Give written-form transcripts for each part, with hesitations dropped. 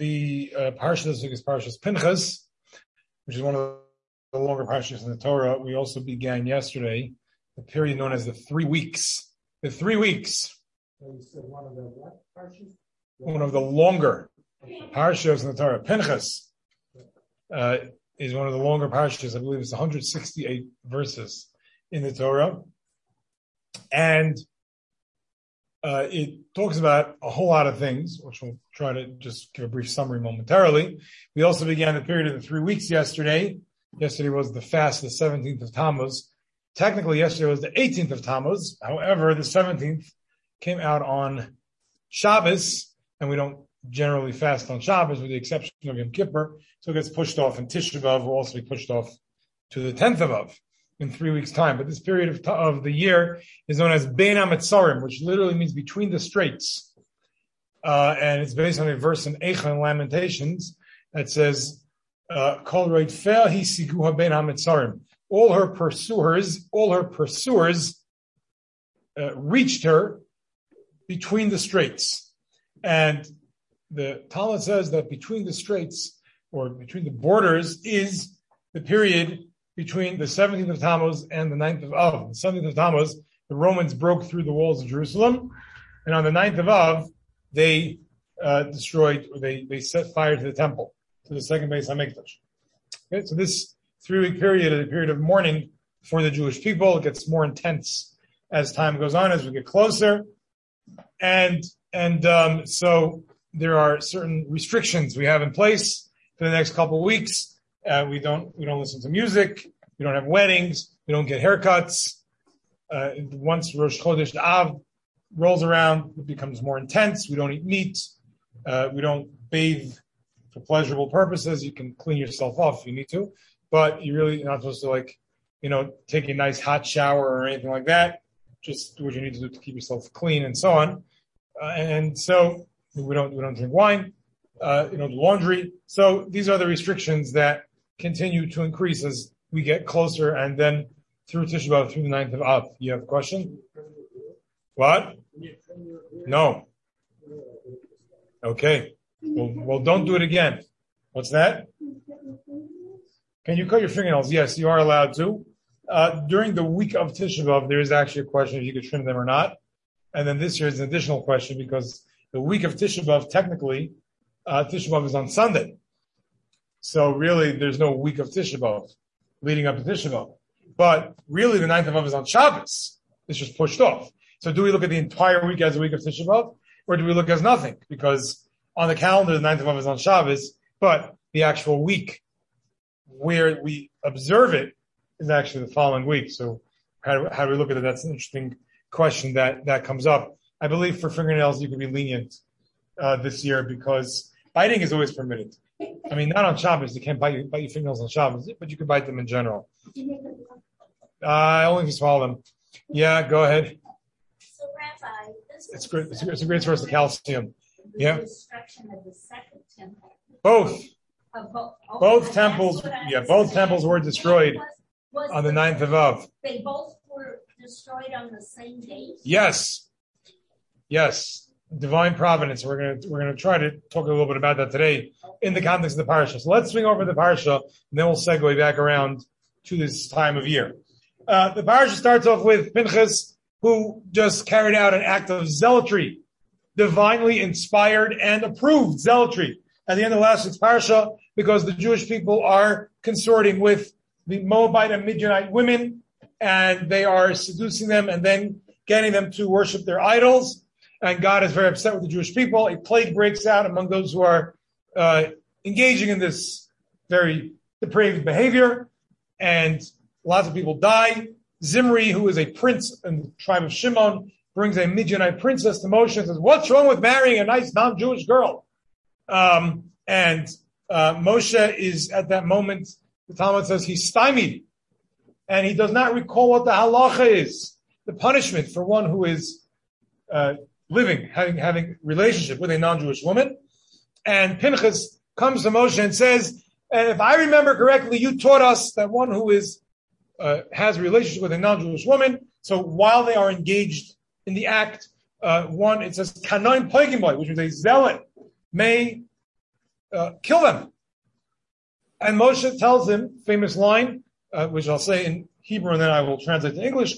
The parsha this week is Parshas Pinchas, which is one of the longer parshas in the Torah. We also began yesterday the period known as the 3 weeks. The 3 weeks. One of the longer parshas in the Torah. Pinchas is one of the longer parshas. I believe it's 168 verses in the Torah. And it talks about a whole lot of things, which we'll try to just give a brief summary momentarily. We also began the period of the 3 weeks yesterday. Yesterday was the fast, the 17th of Tammuz. Technically, yesterday was the 18th of Tammuz. However, the 17th came out on Shabbos, and we don't generally fast on Shabbos with the exception of Yom Kippur. So it gets pushed off, and Tisha B'Av will also be pushed off to the 10th of Av in 3 weeks' time. But this period of the year is known as Bein HaMetzarim, which literally means between the straits. And it's based on a verse in Eicha and Lamentations that says, Kol Roitfeh Hisiguha Bein HaMetzarim. All her pursuers reached her between the straits. And the Talmud says that between the straits, or between the borders, is the period between the 17th of Tammuz and the 9th of Av. The 17th of Tammuz, the Romans broke through the walls of Jerusalem, and on the 9th of Av, they destroyed, or they set fire to the temple, to the second Beis HaMikdash. Okay, so this 3-week period is a period of mourning for the Jewish people. It gets more intense as time goes on, as we get closer. And so there are certain restrictions we have in place for the next couple of weeks. We don't listen to music. We don't have weddings. We don't get haircuts. Once Rosh Chodesh Av rolls around, it becomes more intense. We don't eat meat. We don't bathe for pleasurable purposes. You can clean yourself off if you need to, but you're really not supposed to take a nice hot shower or anything like that. Just do what you need to do to keep yourself clean and so on. And so we don't drink wine, do laundry. So these are the restrictions that continue to increase as we get closer, and then through Tisha B'Av, through the 9th of Av. You have a question? What? No. Okay. Well, don't do it again. What's that? Can you cut your fingernails? Yes, you are allowed to. During the week of Tisha B'Av, there is actually a question if you could trim them or not. And then this year is an additional question because the week of Tisha B'Av, technically, Tisha B'Av is on Sunday. So really, there's no week of Tisha B'Av leading up to Tisha B'Av. But really, the 9th of Av is on Shabbos. It's just pushed off. So do we look at the entire week as a week of Tisha B'Av, or do we look as nothing? Because on the calendar, the 9th of Av is on Shabbos, but the actual week where we observe it is actually the following week. So how do we look at it? That's an interesting question that comes up. I believe for fingernails, you can be lenient this year because biting is always permitted. I mean, not on Shabbos. You can't bite your fingernails on Shabbos, but you can bite them in general. Only if you swallow them. Yeah, go ahead. So, Rabbi, it's great. It's a great source of calcium. Yeah. Destruction of the second temple. Both temples. Yeah, both temples were destroyed on the 9th of Av. They both were destroyed on the same date. Yes. Divine providence. We're gonna try to talk a little bit about that today in the context of the parsha. So let's swing over the parsha, and then we'll segue back around to this time of year. The parsha starts off with Pinchas, who just carried out an act of zealotry, divinely inspired and approved zealotry at the end of last week's parsha, because the Jewish people are consorting with the Moabite and Midianite women, and they are seducing them and then getting them to worship their idols. And God is very upset with the Jewish people. A plague breaks out among those who are engaging in this very depraved behavior, and lots of people die. Zimri, who is a prince in the tribe of Shimon, brings a Midianite princess to Moshe and says, "What's wrong with marrying a nice non-Jewish girl?" And Moshe is at that moment, the Talmud says, he's stymied, and he does not recall what the halacha is, the punishment for one who is having relationship with a non-Jewish woman. And Pinchas comes to Moshe and says, and if I remember correctly, you taught us that one who has a relationship with a non-Jewish woman, so while they are engaged in the act, it says, Kanoim Poigim Boy, which is a zealot, may kill them. And Moshe tells him, famous line, which I'll say in Hebrew and then I will translate to English,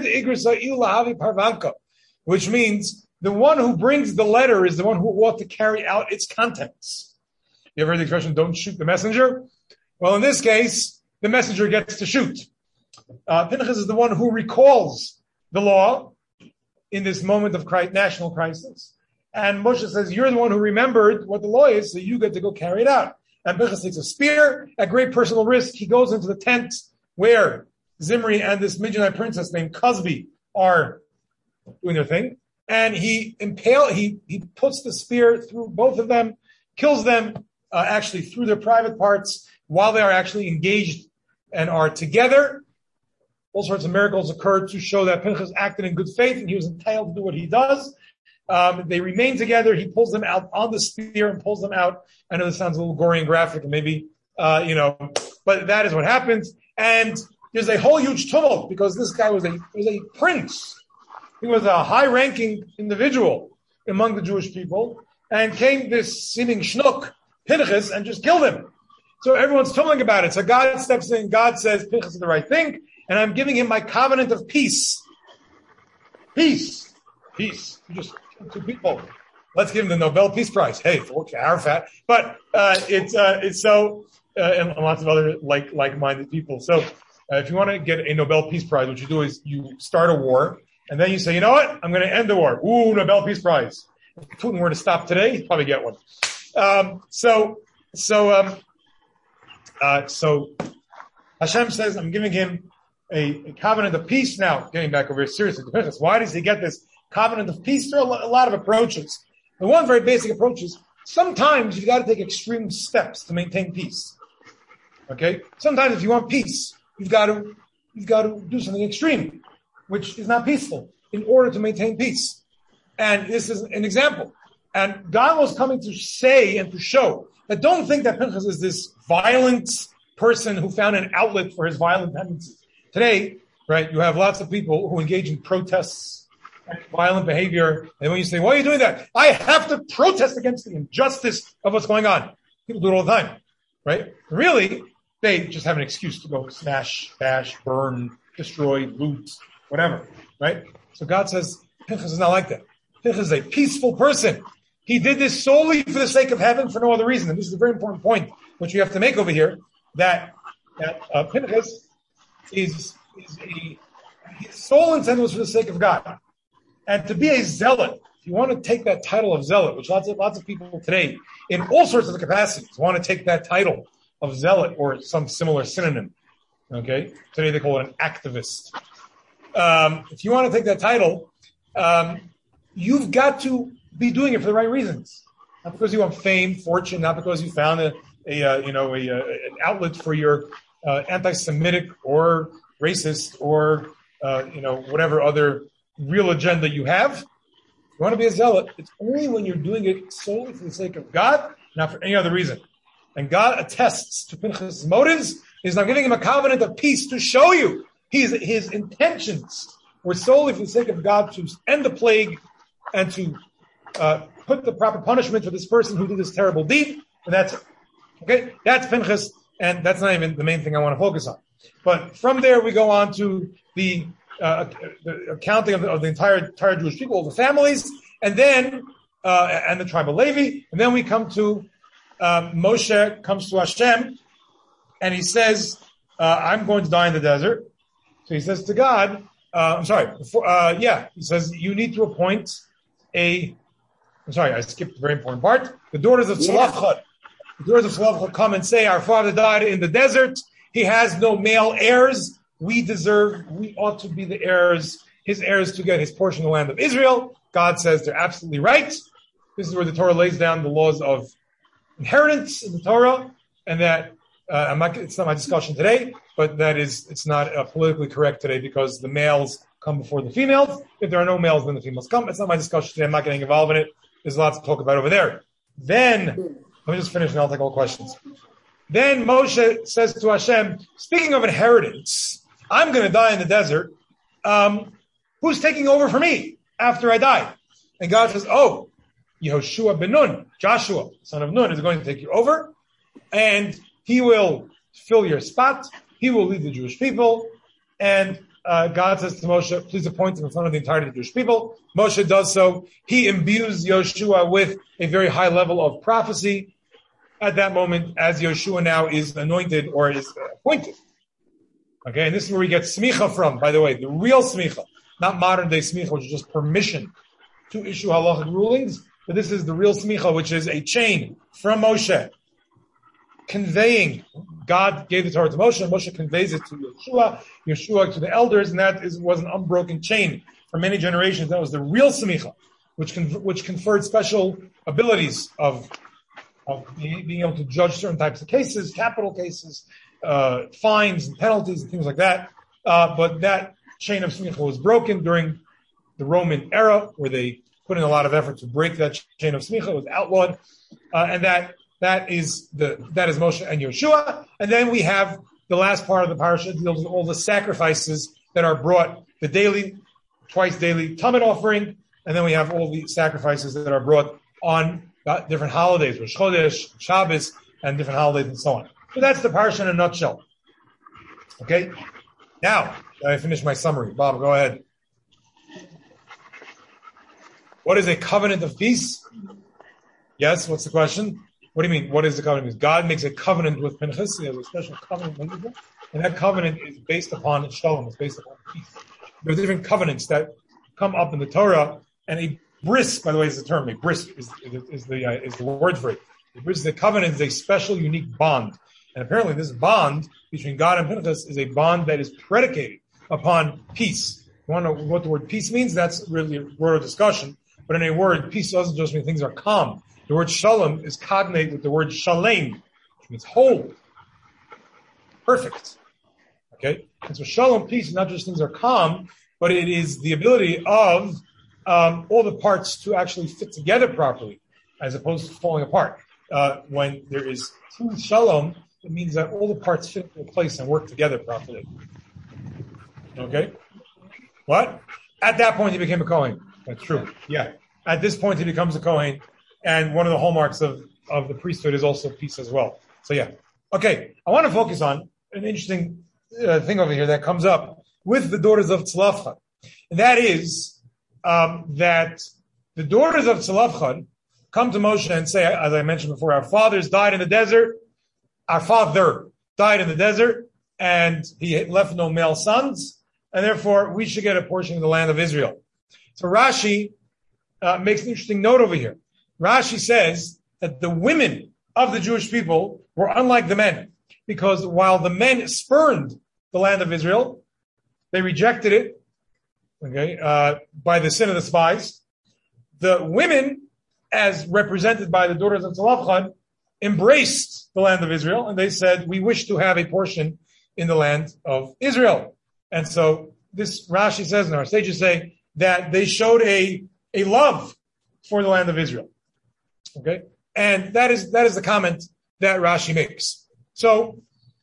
which means the one who brings the letter is the one who ought to carry out its contents. You ever heard the expression, don't shoot the messenger? Well, in this case, the messenger gets to shoot. Pinchas is the one who recalls the law in this moment of national crisis. And Moshe says, you're the one who remembered what the law is, so you get to go carry it out. And Pinchas takes a spear at great personal risk. He goes into the tent where Zimri and this Midianite princess named Cosby are doing their thing. And he puts the spear through both of them, kills them actually through their private parts while they are actually engaged and are together. All sorts of miracles occurred to show that Pinchas acted in good faith and he was entitled to do what he does. They remain together. He pulls them out on the spear and pulls them out. I know this sounds a little gory and graphic, and maybe, but that is what happens. And there's a whole huge tumult because this guy was a prince. He was a high-ranking individual among the Jewish people, and came this seeming schnook, Pinchas, and just killed him. So everyone's tumbling about it. So God steps in. God says, Pinchas is the right thing, and I'm giving him my covenant of peace. Peace. Peace. Just two people. Let's give him the Nobel Peace Prize. Hey, for Arafat. But it's so, and lots of other like-minded people. So if you want to get a Nobel Peace Prize, what you do is you start a war, and then you say, you know what? I'm going to end the war. Ooh, Nobel Peace Prize. If Putin were to stop today, he'd probably get one. So Hashem says, I'm giving him a covenant of peace. Now, getting back over here seriously to business, why does he get this covenant of peace? There are a lot of approaches. The one very basic approach is sometimes you've got to take extreme steps to maintain peace. Okay? Sometimes if you want peace, you've got to do something extreme, which is not peaceful, in order to maintain peace. And this is an example. And God was coming to say and to show that don't think that Pinchas is this violent person who found an outlet for his violent tendencies. Today, right, you have lots of people who engage in protests and violent behavior. And when you say, why are you doing that? I have to protest against the injustice of what's going on. People do it all the time, right? Really, they just have an excuse to go smash, bash, burn, destroy, loot, whatever, right? So God says, Pinchas is not like that. Pinchas is a peaceful person. He did this solely for the sake of heaven, for no other reason. And this is a very important point, which we have to make over here, that Pinchas his sole intent was for the sake of God. And to be a zealot, if you want to take that title of zealot, which lots of people today, in all sorts of capacities, want to take that title of zealot or some similar synonym. Okay? Today they call it an activist. If you want to take that title, you've got to be doing it for the right reasons. Not because you want fame, fortune, not because you found an outlet for your anti-Semitic or racist or whatever other real agenda you have. If you want to be a zealot, it's only when you're doing it solely for the sake of God, not for any other reason. And God attests to Pinchas' motives. He's not giving him a covenant of peace to show you his intentions were solely for the sake of God to end the plague and to put the proper punishment for this person who did this terrible deed. And that's it. Okay? That's Pinchas, and that's not even the main thing I want to focus on. But from there, we go on to the accounting of the entire Jewish people, all the families, and then and the tribe of Levi. And then we come to Moshe comes to Hashem, and he says, I'm going to die in the desert. So he says to God, he says, you need to appoint I skipped a very important part. The daughters of Tzlachot. The daughters of Tzlachot come and say, our father died in the desert. He has no male heirs. We ought to be the heirs, his heirs to get his portion of the land of Israel. God says they're absolutely right. This is where the Torah lays down the laws of inheritance in the Torah, and that it's not my discussion today, but it's not politically correct today because the males come before the females. If there are no males, then the females come. It's not my discussion today. I'm not getting involved in it. There's lots to talk about over there. Then, let me just finish and I'll take all questions. Then Moshe says to Hashem, speaking of inheritance, I'm going to die in the desert. Who's taking over for me after I die? And God says, Yehoshua ben Nun, Joshua, son of Nun, is going to take you over, and he will fill your spot. He will lead the Jewish people, and God says to Moshe, please appoint him in front of the entirety of the Jewish people. Moshe does so. He imbues Yoshua with a very high level of prophecy at that moment, as Yoshua now is anointed or is appointed. Okay, and this is where we get smicha from, by the way, the real smicha, not modern day smicha, which is just permission to issue halachic rulings, but this is the real smicha, which is a chain from Moshe, conveying. God gave the Torah to Moshe, and Moshe conveys it to Yeshua to the elders, and that was an unbroken chain for many generations. That was the real smicha, which conferred special abilities of being able to judge certain types of cases, capital cases, fines and penalties and things like that. But that chain of smicha was broken during the Roman era, where they put in a lot of effort to break that chain of smicha. It was outlawed, and that is Moshe and Yeshua. And then we have the last part of the parasha deals with all the sacrifices that are brought, the daily, twice daily Tamid offering, and then we have all the sacrifices that are brought on different holidays, Rosh Chodesh, Shabbos, and different holidays and so on. So that's the parasha in a nutshell. Okay? Now, I finished my summary. Bob, go ahead. What is a covenant of peace? Yes, what's the question? What do you mean? What is the covenant? God makes a covenant with Pinchas. He has a special covenant with him, and that covenant is based upon shalom. It's based upon peace. There are different covenants that come up in the Torah, and a bris, by the way, is the term. A bris is the word for it. A bris, the covenant, is a special, unique bond, and apparently this bond between God and Pinchas is a bond that is predicated upon peace. You want to know what the word peace means? That's really a word of discussion. But in a word, peace doesn't just mean things are calm. The word shalom is cognate with the word shalem, which means whole, perfect. Okay? And so shalom, peace, not just things are calm, but it is the ability of all the parts to actually fit together properly, as opposed to falling apart. When there is true shalom, it means that all the parts fit into place and work together properly. Okay? What? At that point, he became a Kohen. That's true. Yeah. At this point, he becomes a Kohen. And one of the hallmarks of the priesthood is also peace as well. So yeah. Okay. I want to focus on an interesting thing over here that comes up with the daughters of Tzlafchad. And that is that the daughters of Tzlafchad come to Moshe and say, as I mentioned before, our fathers died in the desert. Our father died in the desert, and he left no male sons, and therefore we should get a portion of the land of Israel. So Rashi makes an interesting note over here. Rashi says that the women of the Jewish people were unlike the men, because while the men spurned the land of Israel, they rejected it, by the sin of the spies. The women, as represented by the daughters of Tzlafchad, embraced the land of Israel, and they said, we wish to have a portion in the land of Israel. And so this Rashi says, and our sages say, that they showed a love for the land of Israel. Okay? And that is the comment that Rashi makes. So,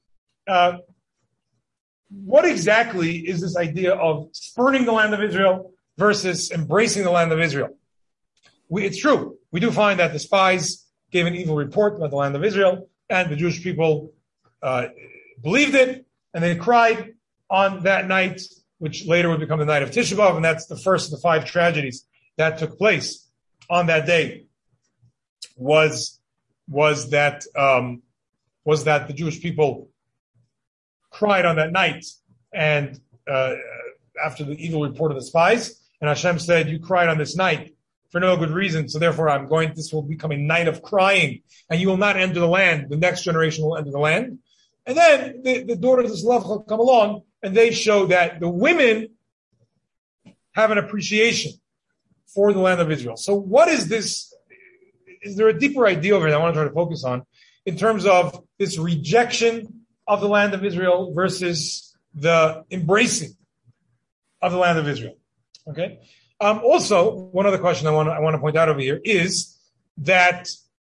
what exactly is this idea of spurning the land of Israel versus embracing the land of Israel? It's true. We do find that the spies gave an evil report about the land of Israel, and the Jewish people believed it, and they cried on that night, which later would become the night of Tisha B'Av, and that's the first of the 5 tragedies that took place on that day. Was that the Jewish people cried on that night, and after the evil report of the spies, and Hashem said, "You cried on this night for no good reason, so therefore this will become a night of crying, and you will not enter the land. The next generation will enter the land." And then the daughters of Tzlafchad come along, and they show that the women have an appreciation for the land of Israel. So what is this? Is there a deeper idea over here that I want to try to focus on in terms of this rejection of the land of Israel versus the embracing of the land of Israel? Okay. Also, one other question I want to point out over here is that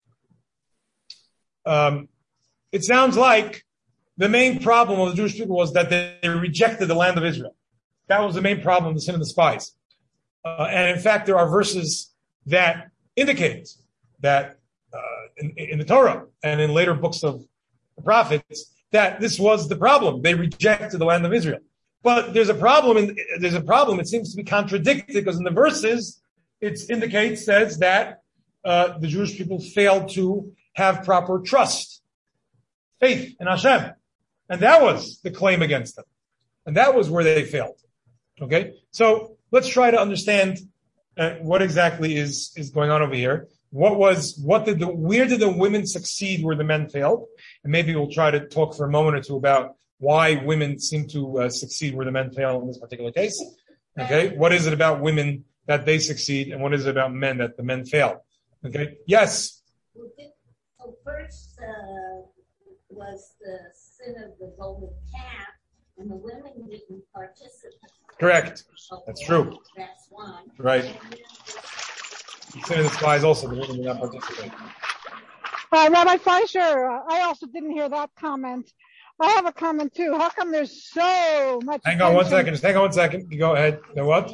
it sounds like the main problem of the Jewish people was that they rejected the land of Israel. That was the main problem, the sin of the spies. And in fact, there are verses that indicate that in the Torah and in later books of the prophets that this was the problem. They rejected the land of Israel. But there's a problem. It seems to be contradicted because in the verses it says that the Jewish people failed to have proper trust, faith in Hashem, and that was the claim against them, and that was where they failed. Okay, so let's try to understand what exactly is going on over here. Where did the women succeed where the men failed? And maybe we'll try to talk for a moment or two about why women seem to succeed where the men fail in this particular case. Okay, what is it about women that they succeed, and what is it about men that the men fail? Okay, yes. So first was the sin of the golden calf, and the women didn't participate. Correct. Okay, that's true. That's one. Right. The sin of the sky is also the women did not participate. Rabbi Fleischer, I also didn't hear that comment. I have a comment too. How come there's so much? Hang on 1 second. Just hang on 1 second. You go ahead. Now what?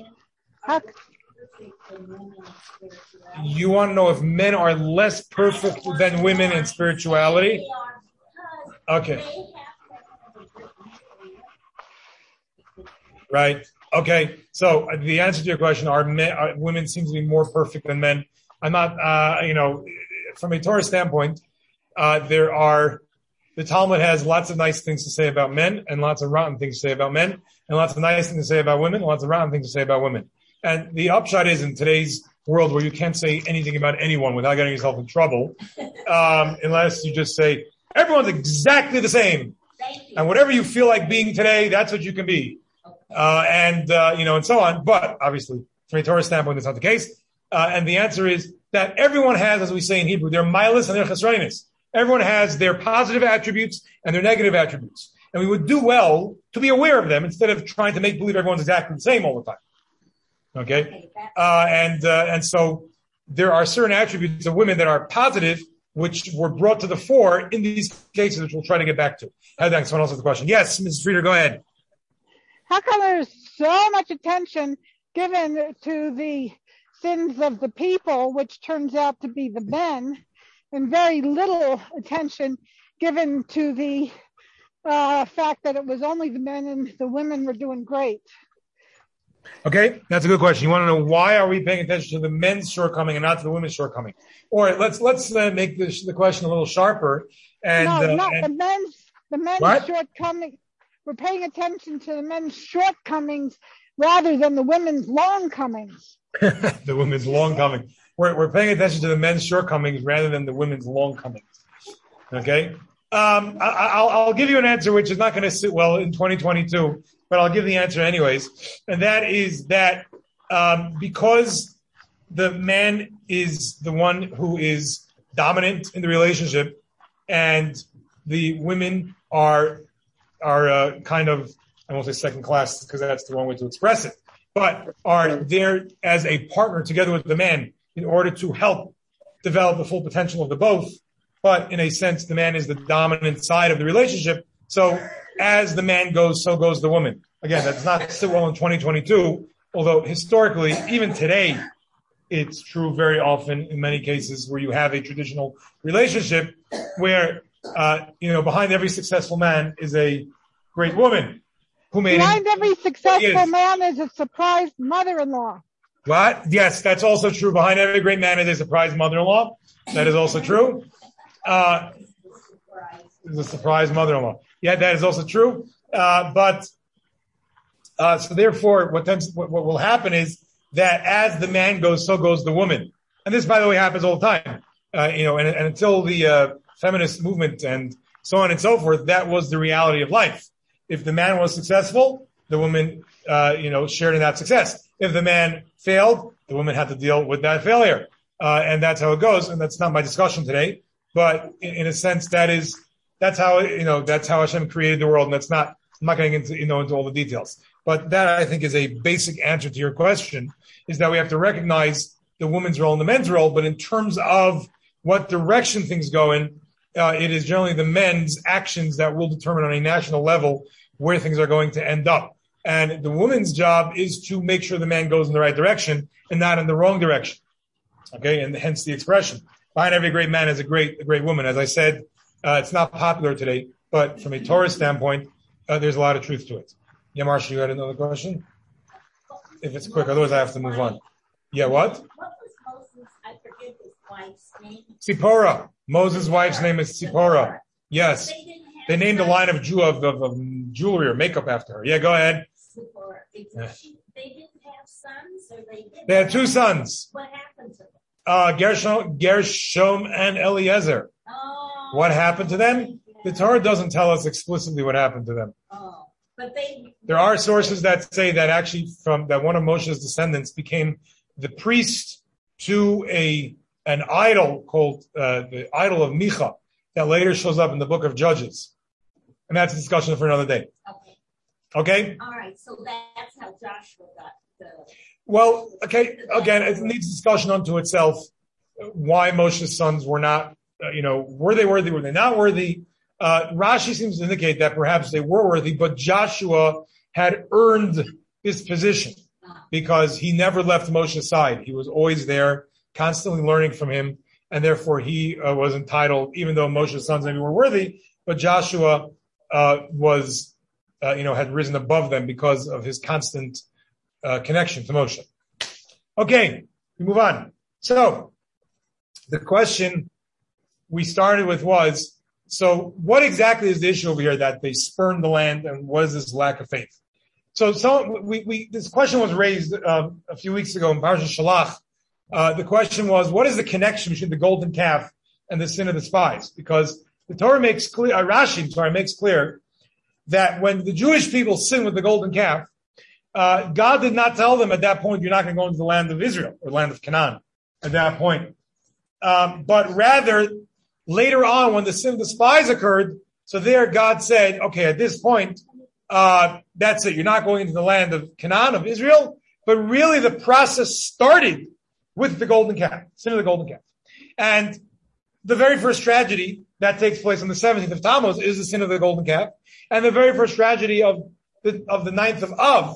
You want to know if men are less perfect than women in spirituality? Okay. Right. Okay. So the answer to your question are women seem to be more perfect than men. I'm not, from a Torah standpoint, the Talmud has lots of nice things to say about men and lots of rotten things to say about men and lots of nice things to say about women and lots of rotten things to say about women. And the upshot is in today's world where you can't say anything about anyone without getting yourself in trouble, unless you just say, everyone's exactly the same. And whatever you feel like being today, that's what you can be. And so on. But obviously, from a Torah standpoint, that's not the case. And the answer is that everyone has, as we say in Hebrew, their milas and their chesronis. Everyone has their positive attributes and their negative attributes. And we would do well to be aware of them instead of trying to make believe everyone's exactly the same all the time. Okay? And so there are certain attributes of women that are positive, which were brought to the fore in these cases, which we'll try to get back to. Thanks. Someone else has a question. Yes, Mrs. Frieder, go ahead. How come there's so much attention given to the sins of the people, which turns out to be the men, and very little attention given to the fact that it was only the men and the women were doing great? Okay, that's a good question. You want to know why are we paying attention to the men's shortcoming and not to the women's shortcoming? All right, let's make the question a little sharper. And the men's shortcoming. We're paying attention to the men's shortcomings rather than the women's longcomings. The women's longcoming. We're paying attention to the men's shortcomings rather than the women's longcomings. Okay? I'll give you an answer which is not going to sit well in 2022, but I'll give the answer anyways. And that is that because the man is the one who is dominant in the relationship and the women are kind of, I won't say second class because that's the wrong way to express it, but are there as a partner together with the man in order to help develop the full potential of the both. But in a sense, the man is the dominant side of the relationship. So as the man goes, so goes the woman. Again, that's not sit well in 2022, although historically, even today, it's true very often in many cases where you have a traditional relationship where, behind every successful man is a great woman who made behind every successful man is a surprised mother-in-law. What? Yes, that's also true. Behind every great man is a surprised mother-in-law. That is also true. Is a surprise mother-in-law. Yeah, that is also true. So therefore, what will happen is that as the man goes, so goes the woman. And this, by the way, happens all the time. And until the feminist movement and so on and so forth, that was the reality of life. If the man was successful, the woman, shared in that success. If the man failed, the woman had to deal with that failure. And that's how it goes. And that's not my discussion today. But in a sense, that's how Hashem created the world. And I'm not going into all the details. But that, I think, is a basic answer to your question, is that we have to recognize the woman's role and the men's role. But in terms of what direction things go in, it is generally the men's actions that will determine on a national level where things are going to end up. And the woman's job is to make sure the man goes in the right direction and not in the wrong direction. Okay, and hence the expression. Behind every great man is a great woman. As I said, it's not popular today, but from a Torah standpoint, there's a lot of truth to it. Yeah, Marsha, you had another question? If it's quick, otherwise I have to move on. Yeah, what? What was Moses, I forget his wife's name. Tzipporah. Moses' wife's name is Tzipporah. Yes. They named a line of jewelry or makeup after her. Yeah, go ahead. Tzipporah. They didn't have sons, or they did? They had two sons. What happened to them? Gershom and Eliezer. Oh. What happened to them? The Torah doesn't tell us explicitly what happened to them. Oh. But there are sources that say that actually that one of Moshe's descendants became the priest to an idol called the idol of Micha that later shows up in the book of Judges. And that's a discussion for another day. Okay? All right, so that's how Joshua got the... Well, okay, again, it needs discussion unto itself why Moshe's sons were not, were they worthy, were they not worthy? Rashi seems to indicate that perhaps they were worthy, but Joshua had earned this position because he never left Moshe's side. He was always there, constantly learning from him, and therefore he was entitled, even though Moshe's sons maybe were worthy, but Joshua was, had risen above them because of his constant connection to Moshe. Okay, we move on. So, the question we started with was, so what exactly is the issue over here that they spurned the land, and what is this lack of faith? So this question was raised a few weeks ago in Parashat Shalach. The question was, what is the connection between the golden calf and the sin of the spies? Because the Torah makes clear, Rashi makes clear that when the Jewish people sinned with the golden calf, God did not tell them at that point, you're not going to go into the land of Israel or land of Canaan at that point. But rather, later on, when the sin of the spies occurred, so there God said, okay, at this point, that's it. You're not going into the land of Canaan, of Israel, but really the process started with the golden calf, sin of the golden calf. And the very first tragedy that takes place on the 17th of Tammuz is the sin of the golden calf. And the very first tragedy of the 9th of Av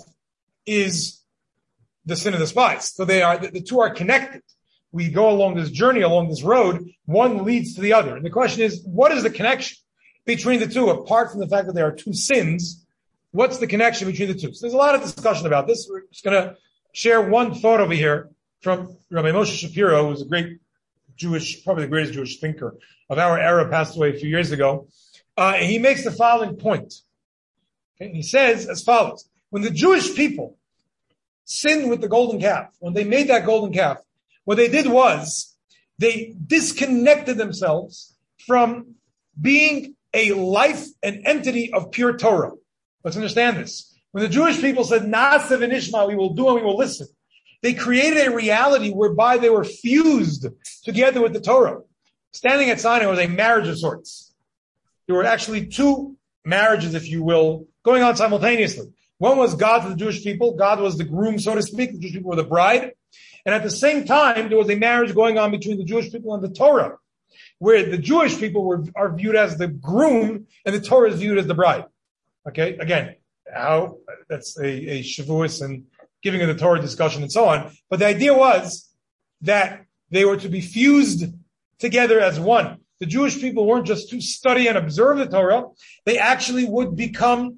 is the sin of the spies. So the two are connected. We go along this journey, along this road, one leads to the other. And the question is, what is the connection between the two? Apart from the fact that there are two sins, what's the connection between the two? So there's a lot of discussion about this. We're just going to share one thought over here from Rabbi Moshe Shapiro, who's a great probably the greatest Jewish thinker of our era, passed away a few years ago. And he makes the following point. Okay? He says as follows: when the Jewish people sinned with the golden calf, when they made that golden calf, what they did was they disconnected themselves from being a life, an entity of pure Torah. Let's understand this. When the Jewish people said, Na'aseh v'nishma, we will do and we will listen, they created a reality whereby they were fused together with the Torah. Standing at Sinai was a marriage of sorts. There were actually two marriages, if you will, going on simultaneously. One was God to the Jewish people. God was the groom, so to speak. The Jewish people were the bride. And at the same time, there was a marriage going on between the Jewish people and the Torah, where the Jewish people are viewed as the groom and the Torah is viewed as the bride. Okay? Again, that's a Shavuos and giving of the Torah discussion and so on. But the idea was that they were to be fused together as one. The Jewish people weren't just to study and observe the Torah. They actually would become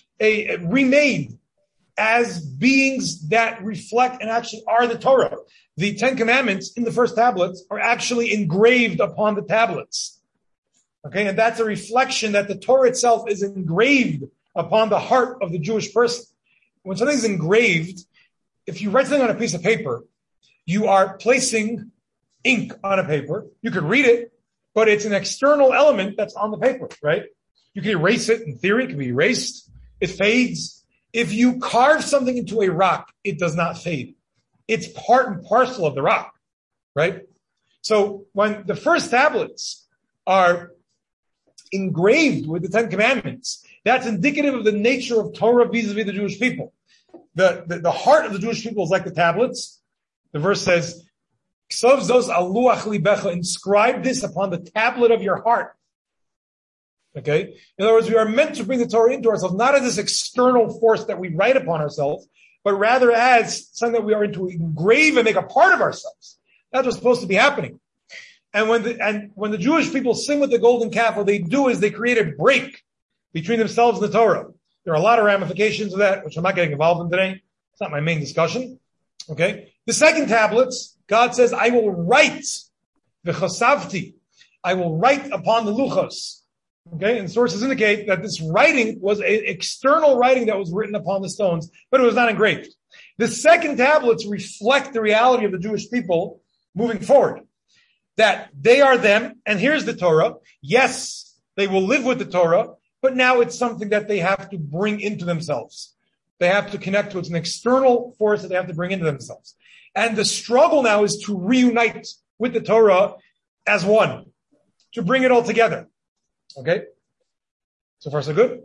remade as beings that reflect and actually are the Torah. The Ten Commandments in the first tablets are actually engraved upon the tablets. Okay, and that's a reflection that the Torah itself is engraved upon the heart of the Jewish person. When something's engraved, if you write something on a piece of paper, you are placing ink on a paper. You could read it, but it's an external element that's on the paper, right? You can erase it. In theory, it can be erased. It fades. If you carve something into a rock, it does not fade. It's part and parcel of the rock, right? So when the first tablets are engraved with the Ten Commandments, that's indicative of the nature of Torah vis-a-vis the Jewish people. The heart of the Jewish people is like the tablets. The verse says, Ksov zos aluach libecha, inscribe this upon the tablet of your heart. Okay? In other words, we are meant to bring the Torah into ourselves, not as this external force that we write upon ourselves, but rather as something that we are to engrave and make a part of ourselves. That's what's supposed to be happening. And when the Jewish people sin with the golden calf, what they do is they create a break between themselves and the Torah. There are a lot of ramifications of that, which I'm not getting involved in today. It's not my main discussion. Okay. The second tablets, God says, I will write the chasavti. I will write upon the luchos. Okay. And sources indicate that this writing was an external writing that was written upon the stones, but it was not engraved. The second tablets reflect the reality of the Jewish people moving forward. That they are them, and here's the Torah. Yes, they will live with the Torah, but now it's something that they have to bring into themselves. They have to connect to it. It's an external force that they have to bring into themselves. And the struggle now is to reunite with the Torah as one, to bring it all together. Okay? So far, so good.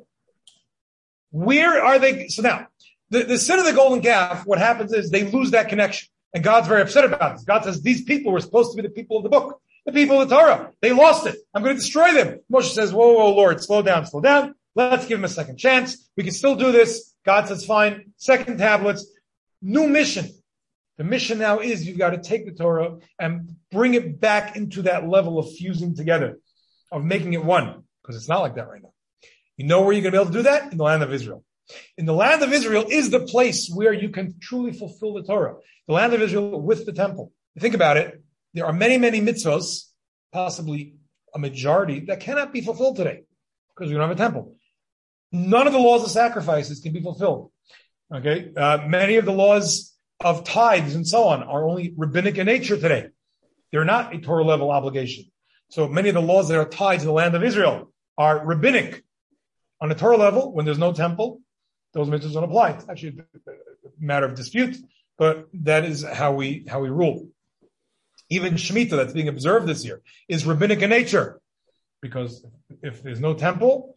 Where are they? So now, the sin of the golden calf, what happens is they lose that connection. And God's very upset about this. God says, these people were supposed to be the people of the book, the people of the Torah. They lost it. I'm going to destroy them. Moshe says, whoa, Lord, slow down. Let's give them a second chance. We can still do this. God says, fine. Second tablets, new mission. The mission now is you've got to take the Torah and bring it back into that level of fusing together, of making it one, because it's not like that right now. You know where you're going to be able to do that? In the land of Israel. In the land of Israel is the place where you can truly fulfill the Torah. The land of Israel with the temple. You think about it. There are many, many mitzvos, possibly a majority, that cannot be fulfilled today because we don't have a temple. None of the laws of sacrifices can be fulfilled. Okay. Many of the laws of tithes and so on are only rabbinic in nature today. They're not a Torah level obligation. So many of the laws that are tied to the land of Israel are rabbinic. On a Torah level, when there's no temple, those mitzvahs don't apply. It's actually a matter of dispute, but that is how we rule. Even Shemitah that's being observed this year is rabbinic in nature, because if there's no temple,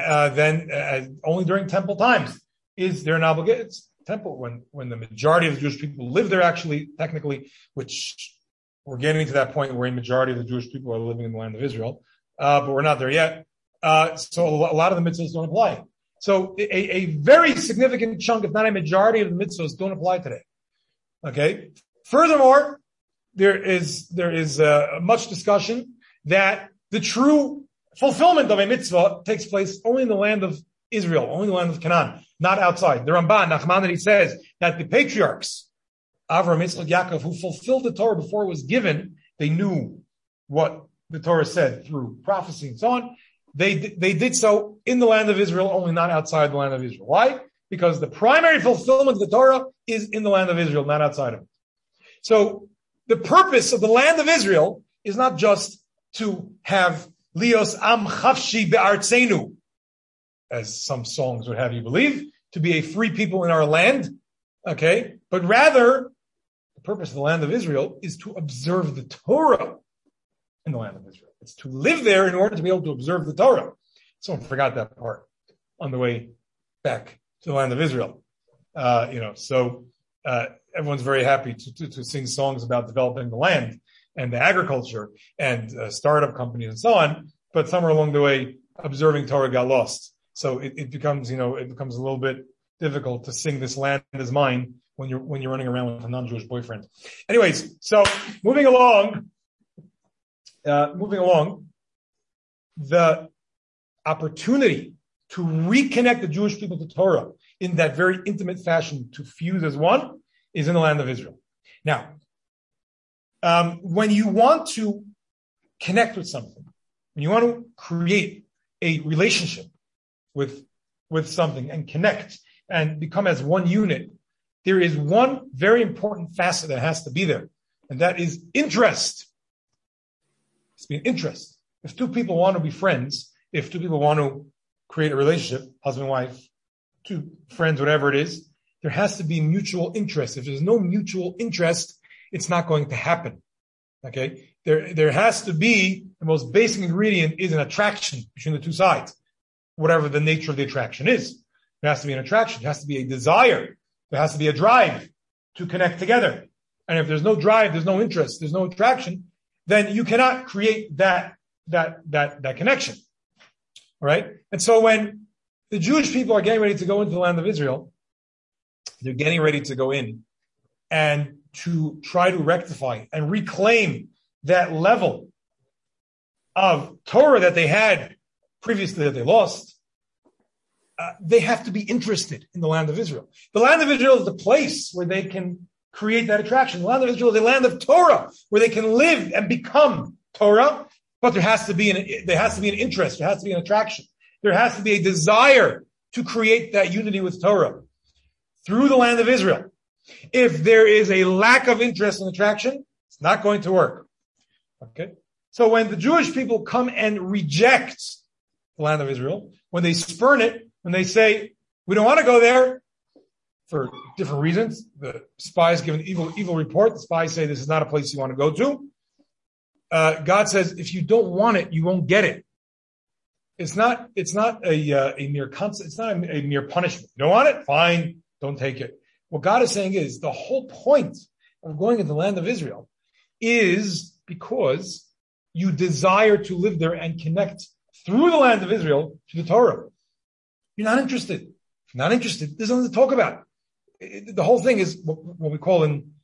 then only during temple times is there an obligation. It's temple when the majority of the Jewish people live there, actually, technically, which we're getting to that point where a majority of the Jewish people are living in the land of Israel, but we're not there yet. So a lot of the mitzvahs don't apply. So a very significant chunk, if not a majority of the mitzvahs, don't apply today. Okay. Furthermore, there is much discussion that the true fulfillment of a mitzvah takes place only in the land of Israel, only in the land of Canaan, not outside. The Ramban, Nachmanides, says that the patriarchs, Avraham, Yitzchak, Yaakov, who fulfilled the Torah before it was given, they knew what the Torah said through prophecy and so on. They did so in the land of Israel, only not outside the land of Israel. Why? Because the primary fulfillment of the Torah is in the land of Israel, not outside of it. So the purpose of the land of Israel is not just to have Lios Am Chavshi Be'artzenu, as some songs would have you believe, to be a free people in our land, okay? But rather, the purpose of the land of Israel is to observe the Torah in the land of Israel. It's to live there in order to be able to observe the Torah. Someone forgot that part on the way back to the land of Israel. So everyone's very happy to sing songs about developing the land and the agriculture and startup companies and so on. But somewhere along the way, observing Torah got lost. So it becomes a little bit difficult to sing "This Land Is Mine" when you're running around with a non-Jewish boyfriend. Anyways, so moving along, the opportunity to reconnect the Jewish people to Torah in that very intimate fashion, to fuse as one, is in the land of Israel. Now, when you want to connect with something, when you want to create a relationship with something and connect and become as one unit, there is one very important facet that has to be there, and that is interest. It's be an interest. If two people want to be friends, if two people want to create a relationship, husband, wife, two friends, whatever it is, there has to be mutual interest. If there's no mutual interest, it's not going to happen. Okay? There has to be, the most basic ingredient is an attraction between the two sides, whatever the nature of the attraction is. There has to be an attraction. There has to be a desire. There has to be a drive to connect together. And if there's no drive, there's no interest, there's no attraction, then you cannot create that connection. All right? And so when the Jewish people are getting ready to go into the land of Israel, they're getting ready to go in, and to try to rectify and reclaim that level of Torah that they had previously that they lost, they have to be interested in the land of Israel. The land of Israel is the place where they can create that attraction. The land of Israel is a land of Torah where they can live and become Torah, but there has to be an interest, there has to be an attraction. There has to be a desire to create that unity with Torah through the land of Israel. If there is a lack of interest and attraction, it's not going to work. Okay? So when the Jewish people come and reject the land of Israel, when they spurn it, when they say, we don't want to go there for different reasons, the spies give an evil report, the spies say this is not a place you want to go to. God says, if you don't want it, you won't get it. It's not a mere concept. It's not a mere punishment. You don't want it? Fine. Don't take it. What God is saying is the whole point of going into the land of Israel is because you desire to live there and connect through the land of Israel to the Torah. You're not interested. If you're not interested, there's nothing to talk about. The whole thing is what we call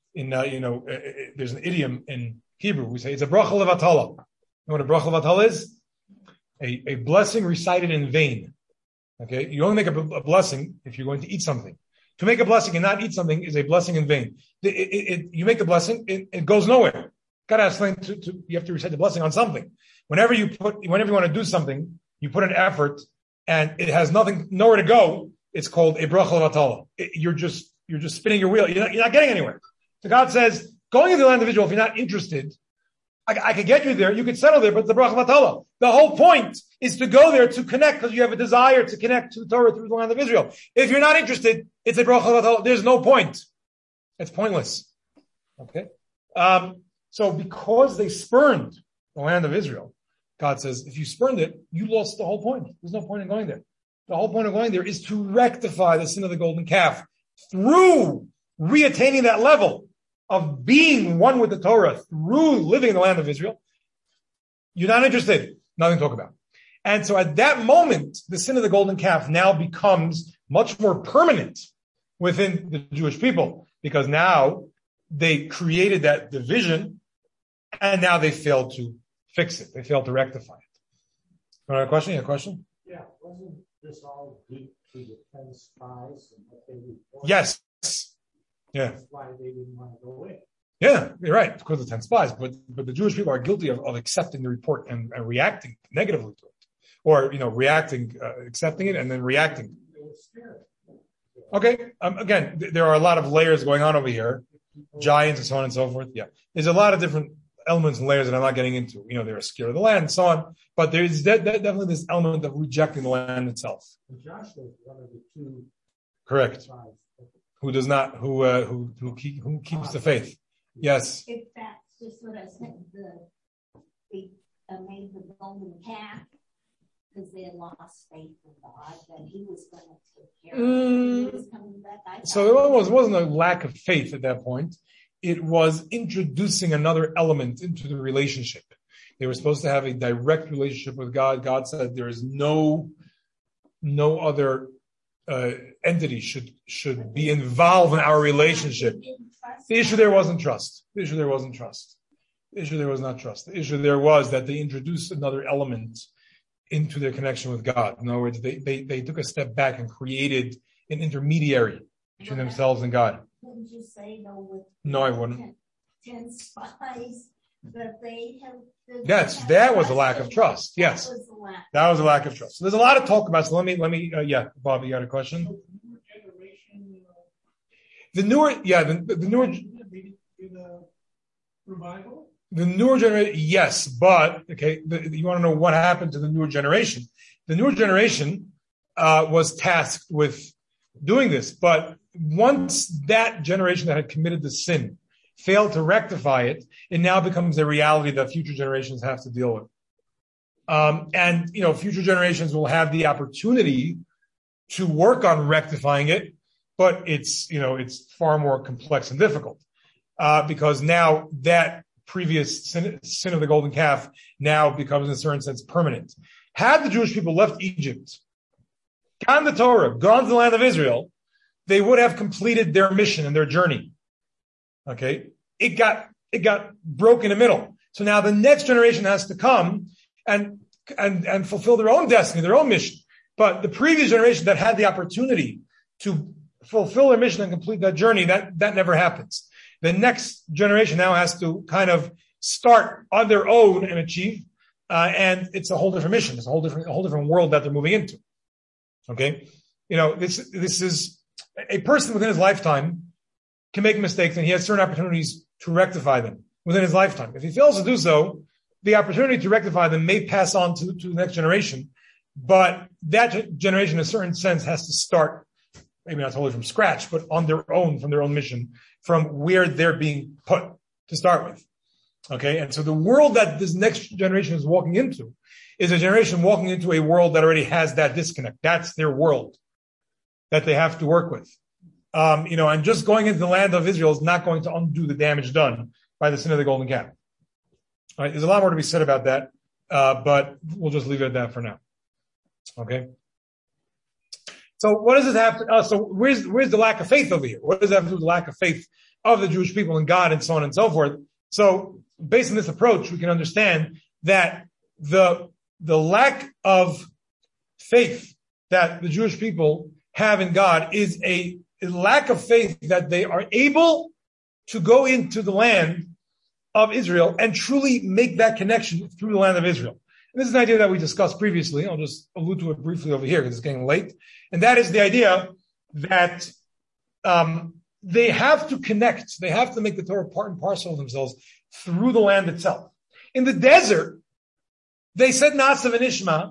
there's an idiom in Hebrew. We say it's a bracha levatala. You know what a bracha levatala is? A blessing recited in vain. Okay? You only make a blessing if you're going to eat something. To make a blessing and not eat something is a blessing in vain. You make the blessing, it goes nowhere. God has to you have to recite the blessing on something. Whenever you want to do something, you put an effort and it has nowhere to go. It's called a bracha levatala. You're just spinning your wheel. You're not getting anywhere. So God says, going into the land of Israel, if you're not interested, I could get you there. You could settle there, but it's the bracha levatala. The whole point is to go there to connect because you have a desire to connect to the Torah through the land of Israel. If you're not interested, it's a bracha levatala. There's no point. It's pointless. Okay. So because they spurned the land of Israel, God says, if you spurned it, you lost the whole point. There's no point in going there. The whole point of going there is to rectify the sin of the golden calf through reattaining that level of being one with the Torah through living in the land of Israel. You're not interested. Nothing to talk about. And so at that moment, the sin of the golden calf now becomes much more permanent within the Jewish people because now they created that division and now they failed to fix it. They failed to rectify it. You have a question? You have a question? Yeah. Wasn't this all due to the 10 spies and what they reported? Yes. Yeah. That's why they didn't want to go in. Yeah, you're right. Because of the 10 spies. But the Jewish people are guilty of accepting the report and reacting negatively to it. Or, accepting it and then reacting. They were scared. Okay. Again, there are a lot of layers going on over here. Giants and so on and so forth. Yeah. There's a lot of different elements and layers that I'm not getting into. They're scared of the land and so on. But there's definitely this element of rejecting the land itself. And Joshua is one of the two. Correct. Spies. Who does not, who keeps the faith. Yes. If that's just what I said, they made the golden calf because they had lost faith in God, that he was going to take care of it. He was coming back. So it wasn't a lack of faith at that point. It was introducing another element into the relationship. They were supposed to have a direct relationship with God. God said there is no other entity should be involved in our relationship. The issue there wasn't trust. The issue there was not trust. The issue there was that they introduced another element into their connection with God. In other words, they took a step back and created an intermediary between themselves and God. Wouldn't you say, though, with no, I wouldn't. 10 spies, that they have... That was a lack of trust. Yes. That was a lack of trust. So there's a lot to talk about. So let me, Bob, you got a question? The newer revival? The newer generation, yes, but, okay, you want to know what happened to the newer generation. The newer generation was tasked with doing this, but once that generation that had committed the sin failed to rectify it, it now becomes a reality that future generations have to deal with. And future generations will have the opportunity to work on rectifying it, but it's far more complex and difficult, because now that previous sin of the golden calf now becomes in a certain sense permanent. Had the Jewish people left Egypt, gotten the Torah, gone to the land of Israel, they would have completed their mission and their journey. Okay. It got broke in the middle. So now the next generation has to come and fulfill their own destiny, their own mission. But the previous generation that had the opportunity to fulfill their mission and complete that journey, that never happens. The next generation now has to kind of start on their own and achieve. And it's a whole different mission. It's a whole different world that they're moving into. Okay. This is a person within his lifetime can make mistakes and he has certain opportunities to rectify them within his lifetime. If he fails to do so, the opportunity to rectify them may pass on to the next generation, but that generation in a certain sense has to start, maybe not totally from scratch, but on their own, from their own mission, from where they're being put to start with. Okay. And so the world that this next generation is walking into is a generation walking into a world that already has that disconnect. That's their world that they have to work with. And just going into the land of Israel is not going to undo the damage done by the sin of the golden calf. All right. There's a lot more to be said about that. But we'll just leave it at that for now. Okay. So what does it have to, so where's the lack of faith over here? What does that have to do with the lack of faith of the Jewish people in God and so on and so forth? So based on this approach, we can understand that the lack of faith that the Jewish people have in God is a lack of faith that they are able to go into the land of Israel and truly make that connection through the land of Israel. And this is an idea that we discussed previously. I'll just allude to it briefly over here because it's getting late. And that is the idea that they have to connect. They have to make the Torah part and parcel of themselves through the land itself. In the desert, they said Na'aseh v'nishma.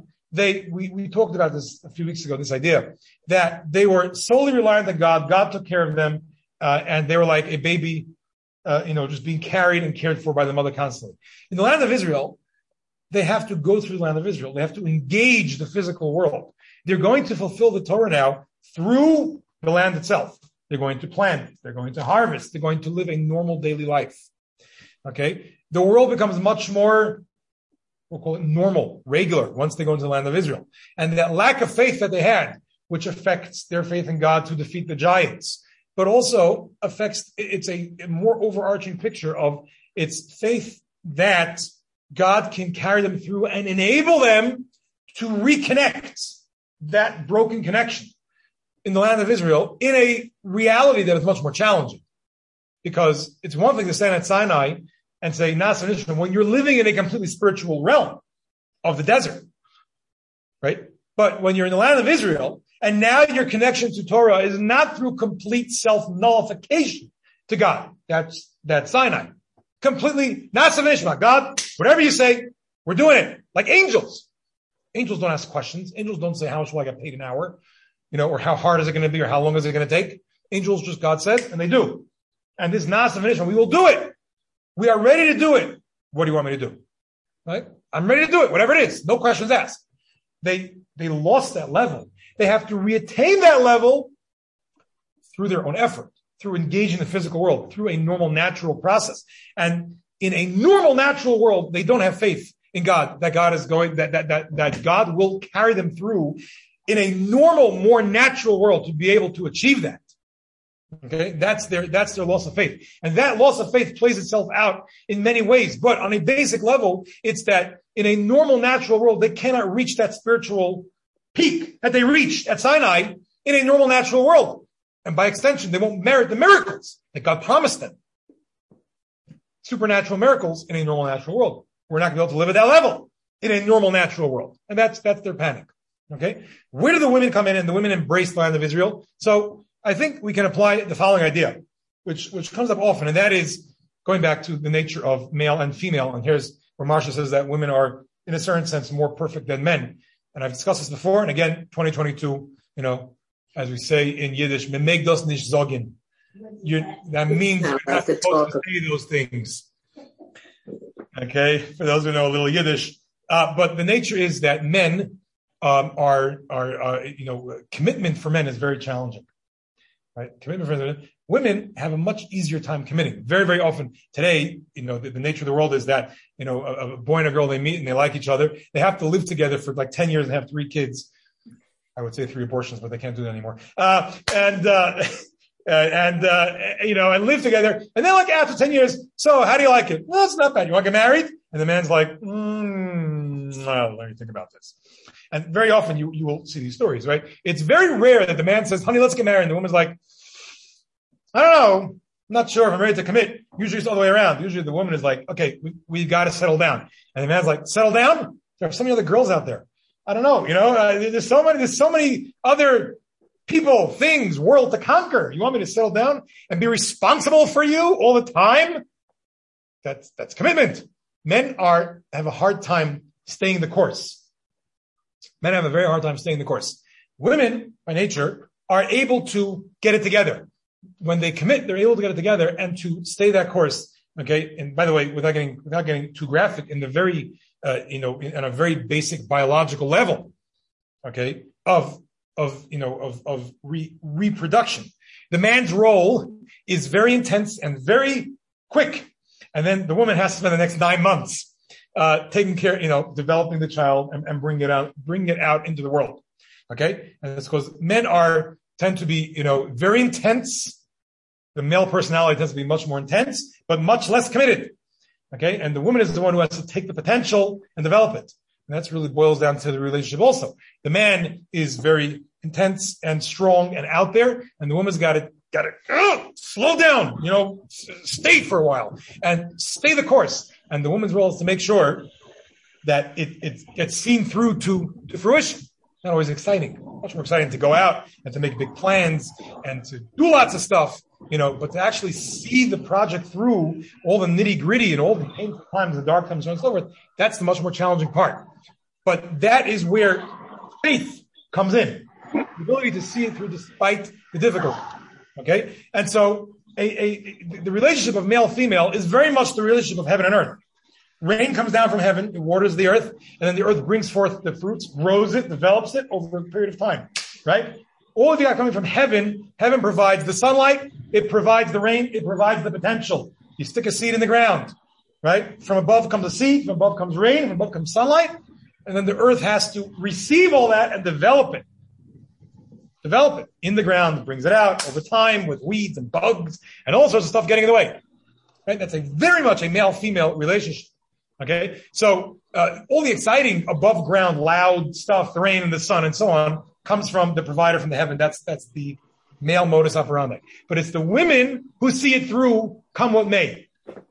We talked about this a few weeks ago, this idea that they were solely reliant on God. God took care of them, and they were like a baby, just being carried and cared for by the mother constantly. In the land of Israel, they have to go through the land of Israel. They have to engage the physical world. They're going to fulfill the Torah now through the land itself. They're going to plant. They're going to harvest. They're going to live a normal daily life. Okay. The world becomes much more, we'll call it normal, regular, once they go into the land of Israel. And that lack of faith that they had, which affects their faith in God to defeat the giants, but also affects, it's a more overarching picture of its faith that God can carry them through and enable them to reconnect that broken connection in the land of Israel in a reality that is much more challenging. Because it's one thing to stand at Sinai and say, Na'aseh v'nishma, when you're living in a completely spiritual realm of the desert, right? But when you're in the land of Israel, and now your connection to Torah is not through complete self-nullification to God. That's Sinai. Completely, Na'aseh v'nishma, God, whatever you say, we're doing it. Like angels. Angels don't ask questions. Angels don't say, how much will I get paid an hour? Or how hard is it going to be, or how long is it going to take? Angels just, God says, and they do. And this Na'aseh v'nishma, we will do it. We are ready to do it. What do you want me to do? Right? I'm ready to do it, whatever it is. No questions asked. They lost that level. They have to reattain that level through their own effort, through engaging the physical world, through a normal, natural process. And in a normal, natural world, they don't have faith in God, that God is going, that God will carry them through in a normal, more natural world to be able to achieve that. Okay. That's their loss of faith. And that loss of faith plays itself out in many ways. But on a basic level, it's that in a normal, natural world, they cannot reach that spiritual peak that they reached at Sinai in a normal, natural world. And by extension, they won't merit the miracles that God promised them. Supernatural miracles in a normal, natural world. We're not going to be able to live at that level in a normal, natural world. And that's their panic. Okay. Where do the women come in? And the women embrace the land of Israel. So I think we can apply the following idea, which comes up often. And that is going back to the nature of male and female. And here's where Marsha says that women are, in a certain sense, more perfect than men. And I've discussed this before. And again, 2022, as we say in Yiddish, "Memeg das nicht sagen." That means you're not supposed to say those things. Okay, for those who know a little Yiddish. But the nature is that men commitment for men is very challenging. Right? Commitment for men. Women have a much easier time committing. Very, very often today, the nature of the world is that, a boy and a girl, they meet and they like each other. They have to live together for like 10 years and have 3 kids. I would say 3 abortions, but they can't do that anymore. and live together. And then like after 10 years, so how do you like it? Well, it's not bad. You want to get married? And the man's like, well, let me think about this. And very often you will see these stories, right? It's very rare that the man says, honey, let's get married. And the woman's like, I don't know. I'm not sure if I'm ready to commit. Usually it's all the way around. Usually the woman is like, okay, we got to settle down. And the man's like, settle down? There are so many other girls out there. I don't know. There's so many other people, things, world to conquer. You want me to settle down and be responsible for you all the time? That's commitment. Men have a hard time staying the course. Men have a very hard time staying the course. Women, by nature, are able to get it together. When they commit, they're able to get it together and to stay that course. Okay. And by the way, without getting too graphic, in the very, on a very basic biological level, okay, of reproduction, the man's role is very intense and very quick. And then the woman has to spend the next 9 months, taking care, developing the child and bring it out into the world. Okay. And it's because men tend to be, very intense. The male personality tends to be much more intense, but much less committed. Okay. And the woman is the one who has to take the potential and develop it. And that's really boils down to the relationship also. The man is very intense and strong and out there, and the woman's got to slow down, stay for a while and stay the course. And the woman's role is to make sure that it gets seen through to fruition. Not always exciting, much more exciting to go out and to make big plans and to do lots of stuff, but to actually see the project through, all the nitty gritty and all the painful times, the dark times, and so forth. That's the much more challenging part. But that is where faith comes in. The ability to see it through despite the difficulty. Okay? And so the relationship of male-female is very much the relationship of heaven and earth. Rain comes down from heaven, it waters the earth, and then the earth brings forth the fruits, grows it, develops it over a period of time, right? All of you are coming from heaven. Heaven provides the sunlight, it provides the rain, it provides the potential. You stick a seed in the ground, right? From above comes a seed, from above comes rain, from above comes sunlight, and then the earth has to receive all that and develop it. Develop it in the ground, brings it out over time with weeds and bugs and all sorts of stuff getting in the way, right? That's very much a male-female relationship. Okay, so all the exciting above ground, loud stuff, the rain and the sun and so on, comes from the provider from the heaven. That's the male modus operandi. But it's the women who see it through, come what may.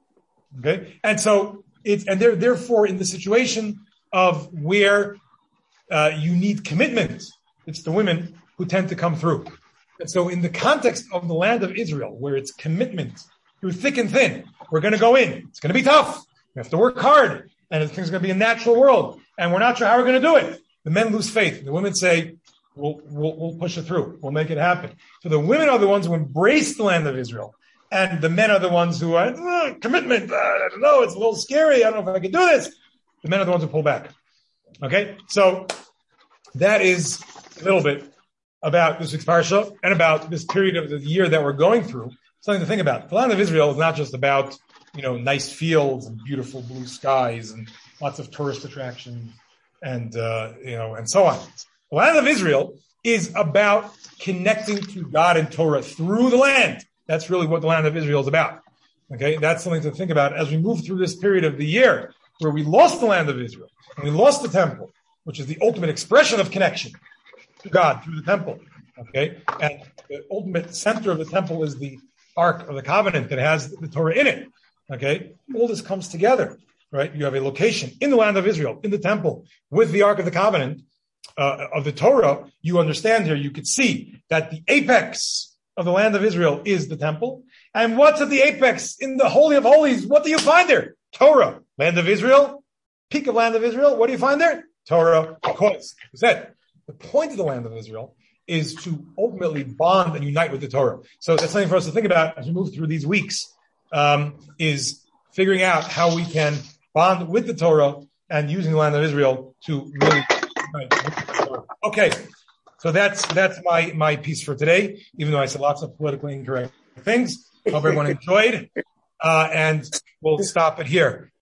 Okay, and so they're therefore in the situation of where you need commitment. It's the women who tend to come through. And so in the context of the land of Israel, where it's commitment through thick and thin, we're going to go in. It's going to be tough. We have to work hard, and it's going to be a natural world, and we're not sure how we're going to do it. The men lose faith. The women say, we'll push it through. We'll make it happen. So the women are the ones who embrace the land of Israel, and the men are the ones who are, commitment, I don't know, it's a little scary, I don't know if I can do this. The men are the ones who pull back. Okay? So that is a little bit about this week's parsha and about this period of the year that we're going through. Something to think about. The land of Israel is not just about nice fields and beautiful blue skies and lots of tourist attractions and so on. The land of Israel is about connecting to God and Torah through the land. That's really what the land of Israel is about. Okay. That's something to think about as we move through this period of the year where we lost the land of Israel and we lost the temple, which is the ultimate expression of connection to God through the temple. Okay. And the ultimate center of the temple is the Ark of the Covenant that has the Torah in it. Okay, all this comes together, right? You have a location in the land of Israel, in the temple, with the Ark of the Covenant of the Torah. You understand here, you could see that the apex of the land of Israel is the temple. And what's at the apex in the Holy of Holies? What do you find there? Torah, land of Israel, peak of land of Israel. What do you find there? Torah, because we said the point of the land of Israel is to ultimately bond and unite with the Torah. So that's something for us to think about as we move through these weeks. Is figuring out how we can bond with the Torah and using the land of Israel to really. Okay, so that's my piece for today. Even though I said lots of politically incorrect things, hope everyone enjoyed, and we'll stop it here.